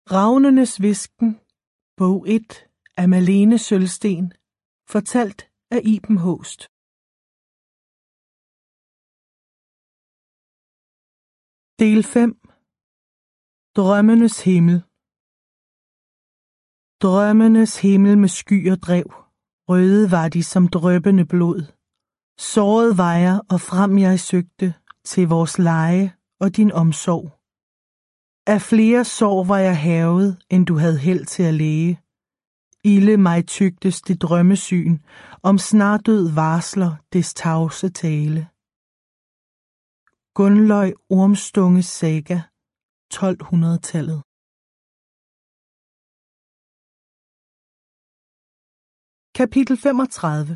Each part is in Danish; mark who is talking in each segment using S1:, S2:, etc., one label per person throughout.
S1: Ravnenes hvisken, bog 1 af Malene Sølsten, fortalt af Iben Haaest. Del 5. Drømmenes himmel. Drømmenes himmel med skyer drev, røde var de som dryppende blod. Såret var jeg, og frem jeg søgte, til vores leje og din omsorg. Af flere sår var jeg hærget, end du havde held til at læge. Ilde mig tygtes det drømmesyn, om snardød varsler des tavse tale. Gunløg Ormstunges saga, 1200-tallet. Kapitel 35.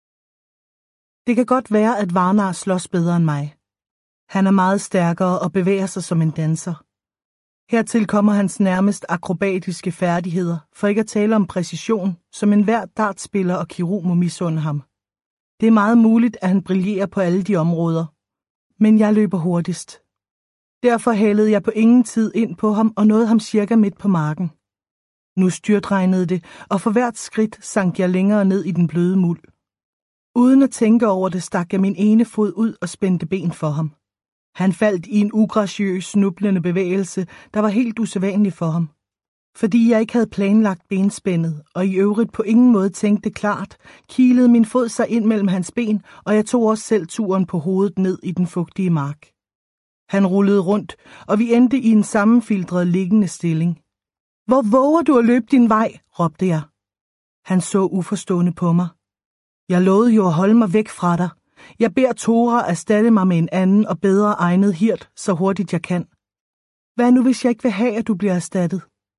S1: Det kan godt være, at Varnar slås bedre end mig. Han er meget stærkere og bevæger sig som en danser. Hertil kommer hans nærmest akrobatiske færdigheder, for ikke at tale om præcision, som enhver dartspiller og kirurg må misunde ham. Det er meget muligt, at han brillerer på alle de områder, men jeg løber hurtigst. Derfor hælede jeg på ingen tid ind på ham og nåede ham cirka midt på marken. Nu styrtregnede det, og for hvert skridt sank jeg længere ned i den bløde muld. Uden at tænke over det, stak jeg min ene fod ud og spændte ben for ham. Han faldt i en ugraciøs, snublende bevægelse, der var helt usædvanlig for ham. Fordi jeg ikke havde planlagt benspændet, og i øvrigt på ingen måde tænkte klart, kilede min fod sig ind mellem hans ben, og jeg tog også selv turen på hovedet ned i den fugtige mark. Han rullede rundt, og vi endte i en sammenfiltret liggende stilling. "Hvor våger du at løbe din vej?" råbte jeg. Han så uforstående på mig. "Jeg lovede jo at holde mig væk fra dig. Jeg beder Tora erstatte mig med en anden og bedre egnet hirt, så hurtigt jeg kan." "Hvad nu, hvis jeg ikke vil have, at du bliver erstattet?"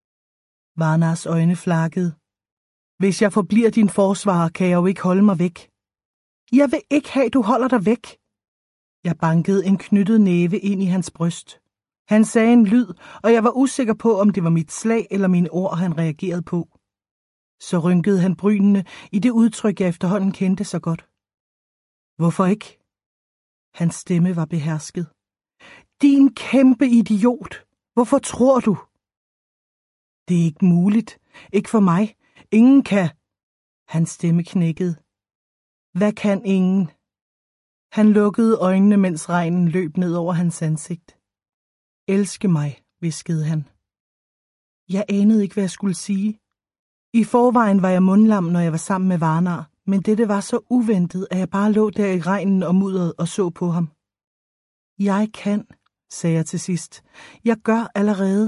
S1: Varnars øjne flakkede. "Hvis jeg forbliver din forsvarer, kan jeg jo ikke holde mig væk." "Jeg vil ikke have, at du holder dig væk." Jeg bankede en knyttet næve ind i hans bryst. Han sagde en lyd, og jeg var usikker på, om det var mit slag eller mine ord, han reagerede på. Så rynkede han brynene i det udtryk, jeg efterhånden kendte så godt. "Hvorfor ikke?" Hans stemme var behersket. "Din kæmpe idiot! Hvorfor tror du?" "Det er ikke muligt. Ikke for mig. Ingen kan." Hans stemme knækkede. "Hvad kan ingen?" Han lukkede øjnene, mens regnen løb ned over hans ansigt. "Elske mig," hviskede han. Jeg anede ikke, hvad jeg skulle sige. I forvejen var jeg mundlam, når jeg var sammen med Varnar, men dette var så uventet, at jeg bare lå der i regnen og mudderet og så på ham. "Jeg kan," sagde jeg til sidst. "Jeg gør allerede."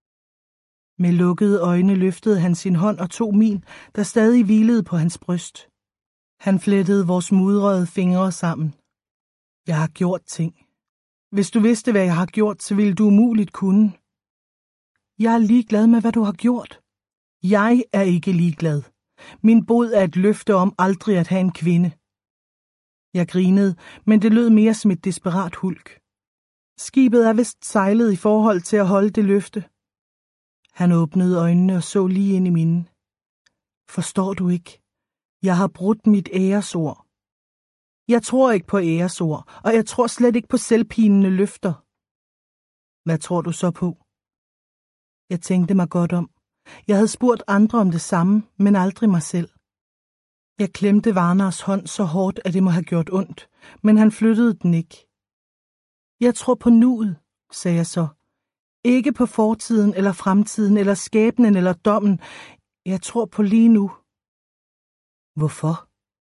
S1: Med lukkede øjne løftede han sin hånd og tog min, der stadig hvilede på hans bryst. Han flettede vores mudrede fingre sammen. "Jeg har gjort ting. Hvis du vidste, hvad jeg har gjort, så ville du umuligt kunne." "Jeg er ligeglad med, hvad du har gjort." "Jeg er ikke ligeglad. Min bod er et løfte om aldrig at have en kvinde." Jeg grinede, men det lød mere som et desperat hulk. "Skibet er vist sejlet i forhold til at holde det løfte." Han åbnede øjnene og så lige ind i mine. "Forstår du ikke? Jeg har brudt mit æresord." "Jeg tror ikke på æresord, og jeg tror slet ikke på selvpinende løfter." "Hvad tror du så på?" Jeg tænkte mig godt om. Jeg havde spurgt andre om det samme, men aldrig mig selv. Jeg klemte Varnars hånd så hårdt, at det må have gjort ondt, men han flyttede den ikke. "Jeg tror på nuet," sagde jeg så. "Ikke på fortiden eller fremtiden eller skæbnen eller dommen. Jeg tror på lige nu." "Hvorfor?"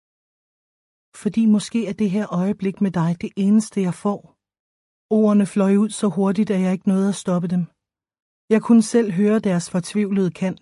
S1: "Fordi måske er det her øjeblik med dig det eneste, jeg får." Ordene fløj ud så hurtigt, at jeg ikke nåede at stoppe dem. Jeg kunne selv høre deres fortvivlede kant.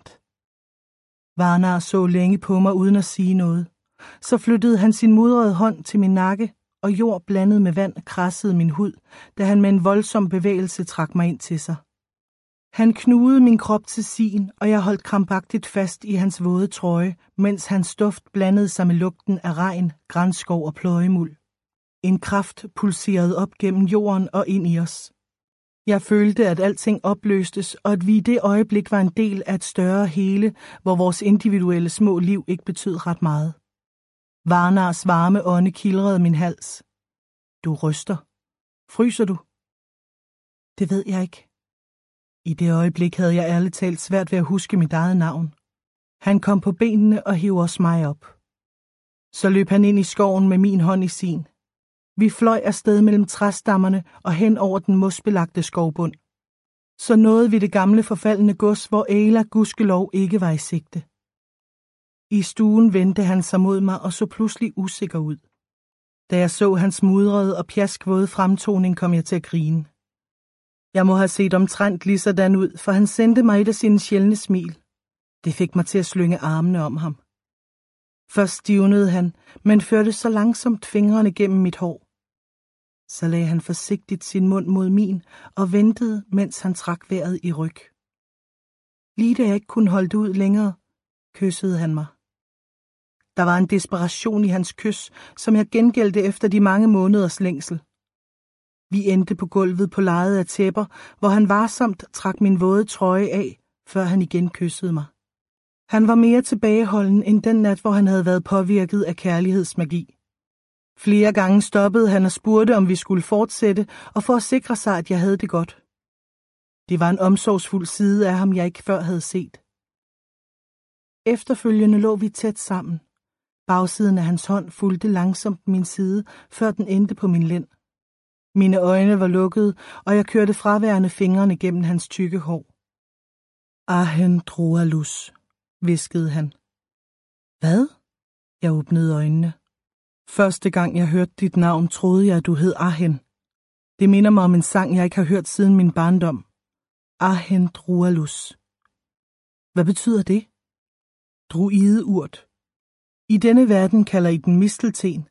S1: Varnar så længe på mig uden at sige noget. Så flyttede han sin mudrede hånd til min nakke, og jord blandet med vand krassede min hud, da han med en voldsom bevægelse trak mig ind til sig. Han knugede min krop til sin, og jeg holdt krampagtigt fast i hans våde trøje, mens hans duft blandede sig med lugten af regn, granskov og pløjemuld. En kraft pulserede op gennem jorden og ind i os. Jeg følte, at alting opløstes, og at vi i det øjeblik var en del af et større hele, hvor vores individuelle små liv ikke betød ret meget. Varnars varme ånde kildrede min hals. "Du ryster. Fryser du?" "Det ved jeg ikke." I det øjeblik havde jeg ærligt talt svært ved at huske mit eget navn. Han kom på benene og hev også mig op. Så løb han ind i skoven med min hånd i sin. Vi fløj afsted mellem træstammerne og hen over den mosbelagte skovbund. Så nåede vi det gamle forfaldne gods, hvor Ayla gudskelov ikke var i sigte. I stuen vendte han sig mod mig og så pludselig usikker ud. Da jeg så hans mudrede og pjaskvåde fremtoning, kom jeg til at grine. Jeg må have set omtrent lige sådan ud, for han sendte mig et af sine sjældne smil. Det fik mig til at slynge armene om ham. Først stivnede han, men førte så langsomt fingrene gennem mit hår. Så lagde han forsigtigt sin mund mod min og ventede, mens han trak vejret i ryg. Lige da jeg ikke kunne holde det ud længere, kyssede han mig. Der var en desperation i hans kys, som jeg gengældte efter de mange måneders længsel. Vi endte på gulvet på lejet af tæpper, hvor han varsomt trak min våde trøje af, før han igen kyssede mig. Han var mere tilbageholden end den nat, hvor han havde været påvirket af kærlighedsmagi. Flere gange stoppede han og spurgte, om vi skulle fortsætte, og for at sikre sig, at jeg havde det godt. Det var en omsorgsfuld side af ham, jeg ikke før havde set. Efterfølgende lå vi tæt sammen. Bagsiden af hans hånd fulgte langsomt min side, før den endte på min lænd. Mine øjne var lukkede, og jeg kørte fraværende fingrene gennem hans tykke hår. Ahen Droalus, hviskede han. Hvad? Jeg åbnede øjnene. Første gang jeg hørte dit navn, troede jeg, at du hed Ahen. Det minder mig om en sang, jeg ikke har hørt siden min barndom. Ahen Droalus. Hvad betyder det? Druideurt. I denne verden kalder I den mistelten,